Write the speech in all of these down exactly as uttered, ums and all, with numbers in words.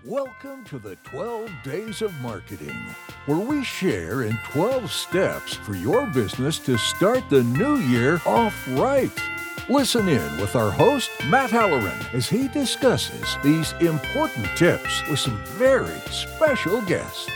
Welcome to the twelve Days of Marketing, where we share in twelve steps for your business to start the new year off right. Listen in with our host, Matt Halloran, as he discusses these important tips with some very special guests.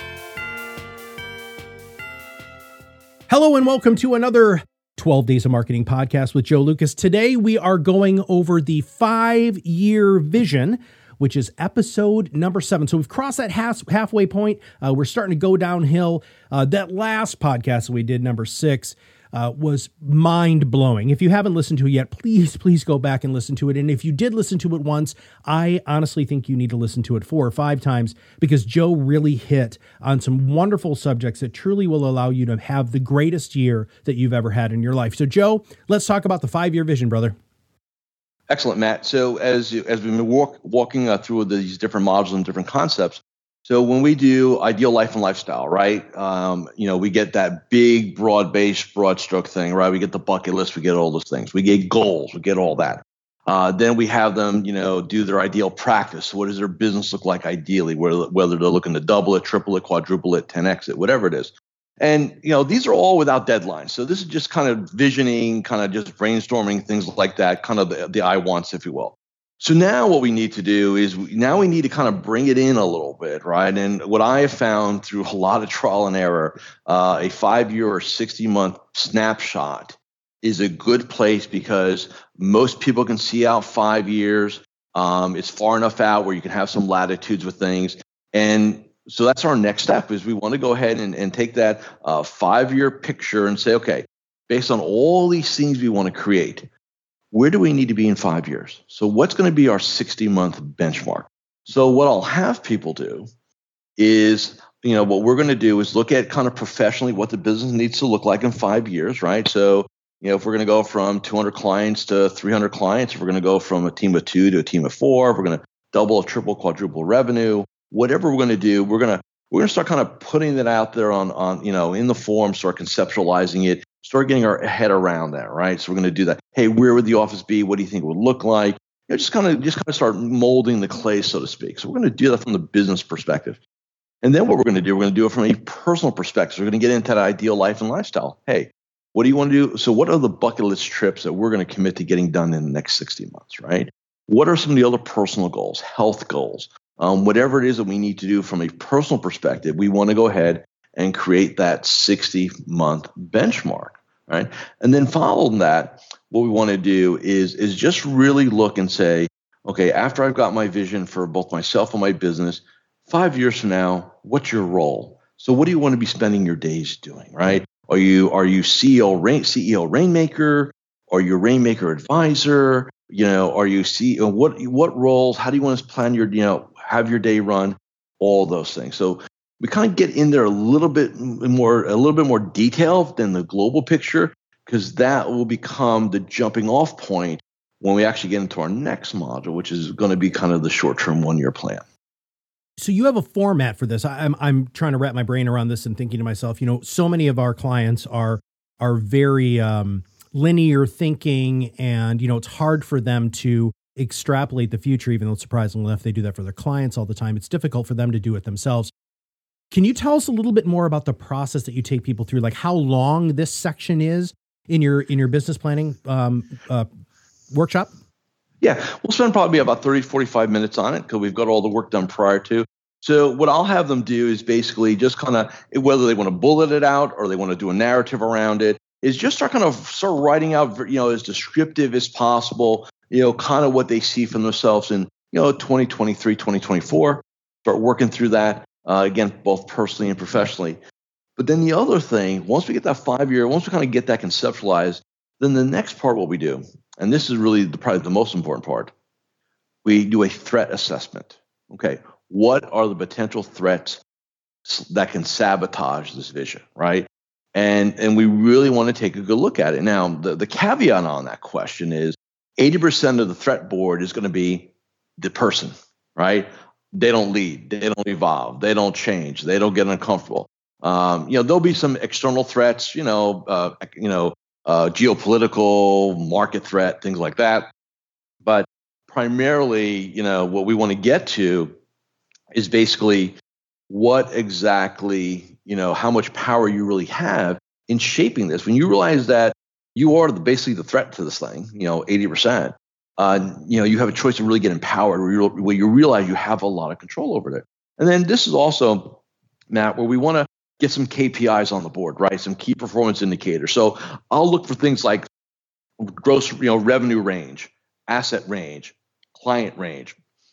Hello and welcome to another twelve Days of Marketing podcast with Joe Lucas. Today we are going over the five-year vision, which is episode number seven. So we've crossed that half, halfway point. Uh, we're starting to go downhill. Uh, that last podcast that we did, number six, uh, was mind-blowing. If you haven't listened to it yet, please, please go back and listen to it. And if you did listen to it once, I honestly think you need to listen to it four or five times because Joe really hit on some wonderful subjects that truly will allow you to have the greatest year that you've ever had in your life. So Joe, let's talk about the five-year vision, brother. Excellent, Matt. So as you, as we've been walk, walking uh, through these different modules and different concepts, so when we do ideal life and lifestyle, right? Um, you know, we get that big, broad-based, broad stroke thing, right? We get the bucket list, we get all those things. We get goals, we get all that. Uh, then we have them, you know, do their ideal practice. What does their business look like ideally? Whether, whether they're looking to double it, triple it, quadruple it, ten X it, whatever it is. And, you know, these are all without deadlines. So this is just kind of visioning, kind of just brainstorming, things like that, kind of the, the I wants, if you will. So now what we need to do is we, now we need to kind of bring it in a little bit, right? And what I have found through a lot of trial and error, uh, a five-year or sixty-month snapshot is a good place because most people can see out five years. Um, it's far enough out where you can have some latitudes with things. And so that's our next step is we want to go ahead and, and take that uh, five-year picture and say, okay, based on all these things we want to create, where do we need to be in five years? So what's going to be our sixty-month benchmark? So what I'll have people do is, you know, what we're going to do is look at kind of professionally what the business needs to look like in five years, right? So, you know, if we're going to go from two hundred clients to three hundred clients, if we're going to go from a team of two to a team of four, if we're going to double, triple, quadruple revenue, whatever we're going to do, we're going to we're going to start kind of putting that out there on on you know in the form, start conceptualizing it, start getting our head around that, right? So we're going to do that. Hey, where would the office be? What do you think it would look like? You know, just kind of just kind of start molding the clay, so to speak. So we're going to do that from the business perspective, and then what we're going to do, we're going to do it from a personal perspective. So we're going to get into that ideal life and lifestyle. Hey, what do you want to do? So what are the bucket list trips that we're going to commit to getting done in the next sixty months, right? What are some of the other personal goals, health goals? Um, whatever it is that we need to do from a personal perspective, we want to go ahead and create that sixty-month benchmark, right? And then following that, what we want to do is, is just really look and say, okay, after I've got my vision for both myself and my business, five years from now, what's your role? So what do you want to be spending your days doing, right? Are you are you C E O, rain, C E O Rainmaker? Are you Rainmaker advisor? You know, are you C E O? What what roles? How do you want to plan your, you know, have your day run, all those things. So we kind of get in there a little bit more, a little bit more detail than the global picture, because that will become the jumping off point when we actually get into our next module, which is going to be kind of the short-term one-year plan. So you have a format for this. I'm I'm trying to wrap my brain around this and thinking to myself, you know, so many of our clients are are very um, linear thinking, and you know, it's hard for them to extrapolate the future, even though surprisingly enough, they do that for their clients all the time. It's difficult for them to do it themselves. Can you tell us a little bit more about the process that you take people through, like how long this section is in your in your business planning um, uh, workshop? Yeah, we'll spend probably about thirty, forty-five minutes on it because we've got all the work done prior to. So what I'll have them do is basically just kind of, whether they want to bullet it out or they want to do a narrative around it, is just start kind of start writing out, you know, as descriptive as possible, you know, kind of what they see from themselves in, you know, twenty twenty-three, twenty twenty-four, start working through that, uh, again, both personally and professionally. But then the other thing, once we get that five-year, once we kind of get that conceptualized, then the next part, what we do, and this is really the, probably the most important part, we do a threat assessment. Okay, what are the potential threats that can sabotage this vision, right? And and we really want to take a good look at it. Now, the, the caveat on that question is, eighty percent of the threat board is going to be the person, right? They don't lead, they don't evolve, they don't change, they don't get uncomfortable. Um, you know, there'll be some external threats, you know, uh, you know, uh, geopolitical, market threat, things like that. But primarily, you know, what we want to get to is basically what exactly, you know, how much power you really have in shaping this. When you realize that you are the, basically the threat to this thing, you know, eighty percent, uh, you know, you have a choice to really get empowered where you, where you realize you have a lot of control over it. And then this is also, Matt, where we want to get some K P Is on the board, right? Some key performance indicators. So I'll look for things like gross, you know, revenue range, asset range, client range,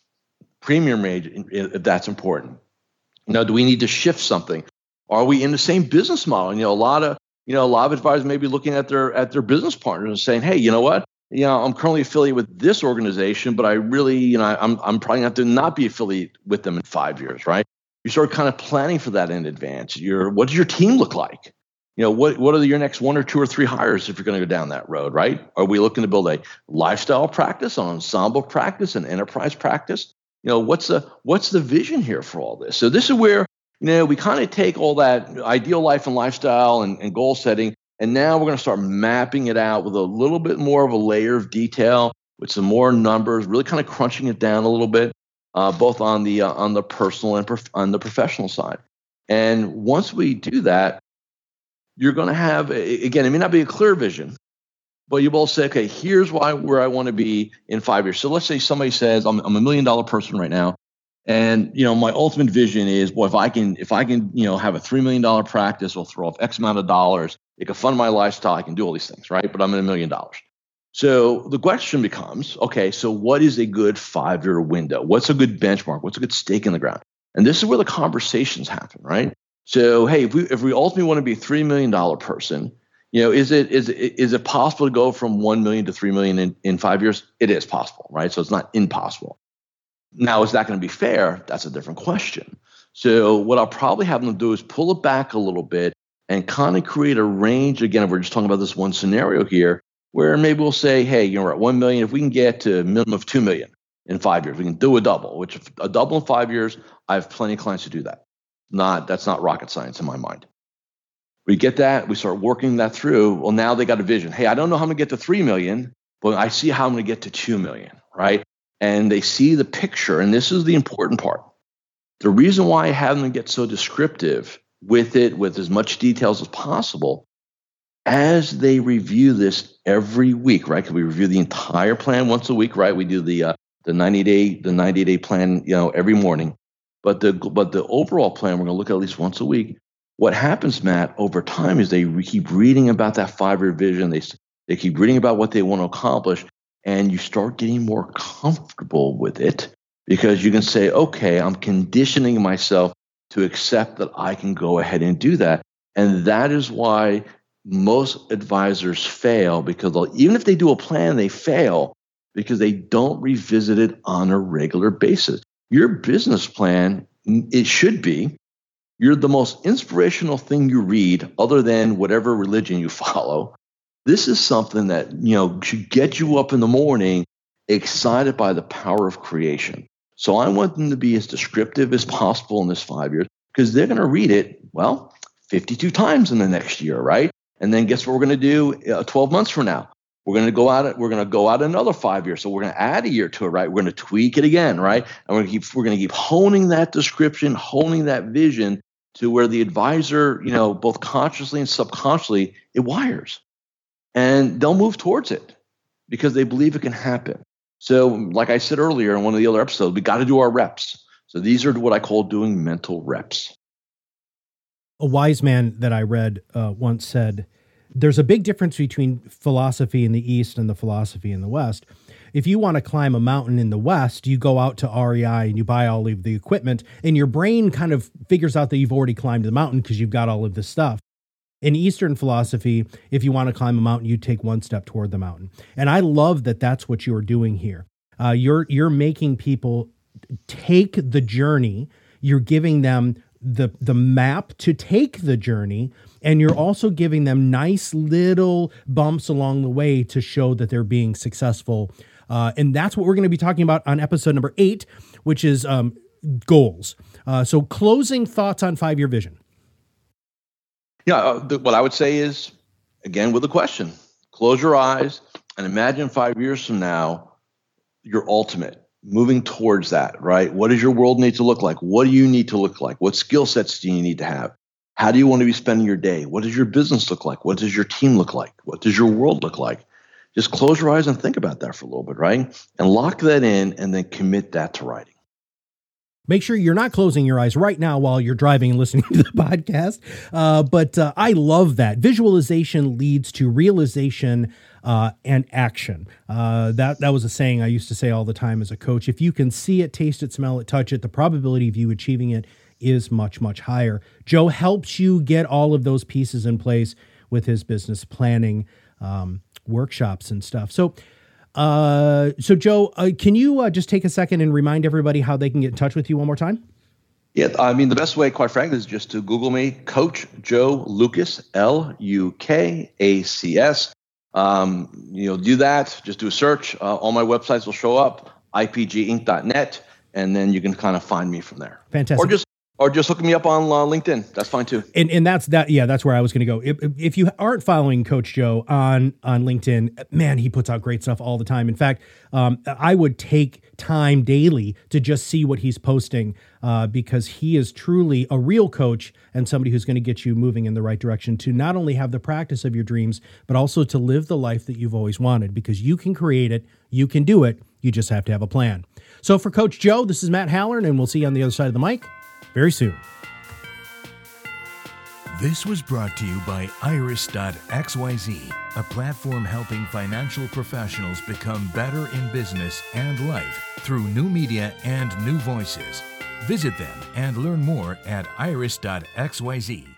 premium range, if that's important. You know, do we need to shift something? Are we in the same business model? You know, a lot of, you know, a lot of advisors may be looking at their at their business partners and saying, hey, you know what? You know, I'm currently affiliated with this organization, but I really, you know, I'm I'm probably going to have to not be affiliated with them in five years, right? You start kind of planning for that in advance. Your what does your team look like? You know, what what are your next one or two or three hires if you're going to go down that road, right? Are we looking to build a lifestyle practice, an ensemble practice, an enterprise practice? You know, what's the what's the vision here for all this? So this is where, you know, we kind of take all that ideal life and lifestyle and, and goal setting, and now we're going to start mapping it out with a little bit more of a layer of detail, with some more numbers, really kind of crunching it down a little bit, uh, both on the uh, on the personal and prof- on the professional side. And once we do that, you're going to have, again, it may not be a clear vision, but you will say, okay, here's why where I want to be in five years. So let's say somebody says, I'm, I'm a million dollar person right now. And, you know, my ultimate vision is, boy, if I can, if I can, you know, have a three million dollars practice, I'll throw off X amount of dollars. It can fund my lifestyle. I can do all these things, right? But I'm in a million dollars. So the question becomes, okay, so what is a good five-year window? What's a good benchmark? What's a good stake in the ground? And this is where the conversations happen, right? So, hey, if we if we ultimately want to be a three million dollars person, you know, is it is it is it possible to go from one million to three million in, in five years? It is possible, right? So it's not impossible. Now, is that going to be fair? That's a different question. So what I'll probably have them do is pull it back a little bit and kind of create a range. Again, if we're just talking about this one scenario here, where maybe we'll say, hey, you know, we're at one million. If we can get to a minimum of two million in five years, we can do a double, which if a double in five years, I have plenty of clients to do that. Not That's not rocket science in my mind. We get that, we start working that through. Well, now they got a vision. Hey, I don't know how I'm going to get to three million, but I see how I'm going to get to two million, right? And they see the picture, and this is the important part. The reason why I have them get so descriptive with it, with as much details as possible, as they review this every week, right? Because we review the entire plan once a week, right? We do the uh, the ninety day the ninety day plan, you know, every morning. But the but the overall plan we're going to look at at least once a week. What happens, Matt, over time is they re- keep reading about that five-year vision. They they keep reading about what they want to accomplish, and you start getting more comfortable with it because you can say, okay, I'm conditioning myself to accept that I can go ahead and do that. And that is why most advisors fail, because even if they do a plan, they fail because they don't revisit it on a regular basis. Your business plan, it should be, you're the most inspirational thing you read other than whatever religion you follow. This is something that, you know, should get you up in the morning excited by the power of creation. So I want them to be as descriptive as possible in this five years because they're going to read it, well, fifty-two times in the next year, right? And then guess what we're going to do uh, twelve months from now? We're going to go out. We're going to go out another five years. So we're going to add a year to it, right? We're going to tweak it again, right? And we're going to keep. We're going to keep honing that description, honing that vision to where the advisor, you know, both consciously and subconsciously, it wires, and they'll move towards it because they believe it can happen. So, like I said earlier in one of the other episodes, we got to do our reps. So these are what I call doing mental reps. A wise man that I read uh, once said, there's a big difference between philosophy in the East and the philosophy in the West. If you want to climb a mountain in the West, you go out to R E I and you buy all of the equipment, and your brain kind of figures out that you've already climbed the mountain because you've got all of this stuff. In Eastern philosophy, if you want to climb a mountain, you take one step toward the mountain. And I love that that's what you're doing here. Uh, you're you're making people take the journey. You're giving them the the map to take the journey, and you're also giving them nice little bumps along the way to show that they're being successful. Uh, and that's what we're going to be talking about on episode number eight, which is um, goals. Uh, so closing thoughts on five-year vision. Yeah, uh, the, what I would say is, again, with a question, close your eyes and imagine five years from now, your ultimate. moving towards that, right? What does your world need to look like? What do you need to look like? What skill sets do you need to have? How do you want to be spending your day? What does your business look like? What does your team look like? What does your world look like? Just close your eyes and think about that for a little bit, right? And lock that in and then commit that to writing. Make sure you're not closing your eyes right now while you're driving and listening to the podcast. Uh, but uh, I love that. Visualization leads to realization uh, and action. Uh, that that was a saying I used to say all the time as a coach. If you can see it, taste it, smell it, touch it, the probability of you achieving it is much, much higher. Joe helps you get all of those pieces in place with his business planning um, workshops and stuff. So Uh, so Joe, uh, can you uh, just take a second and remind everybody how they can get in touch with you one more time? Yeah, I mean, the best way, quite frankly, is just to Google me, Coach Joe Lukacs, L U K A C S. Um, you know, do that. Just do a search. Uh, all my websites will show up, I P G inc dot net, and then you can kind of find me from there. Fantastic. Or just Or just hook me up on uh, LinkedIn. That's fine too. And and that's that. Yeah, that's where I was going to go. If, if you aren't following Coach Joe on on LinkedIn, man, he puts out great stuff all the time. In fact, um, I would take time daily to just see what he's posting uh, because he is truly a real coach and somebody who's going to get you moving in the right direction to not only have the practice of your dreams, but also to live the life that you've always wanted, because you can create it, you can do it. You just have to have a plan. So for Coach Joe, this is Matt Halloran, and we'll see you on the other side of the mic very soon. This was brought to you by Iris dot X Y Z, a platform helping financial professionals become better in business and life through new media and new voices. Visit them and learn more at Iris dot X Y Z.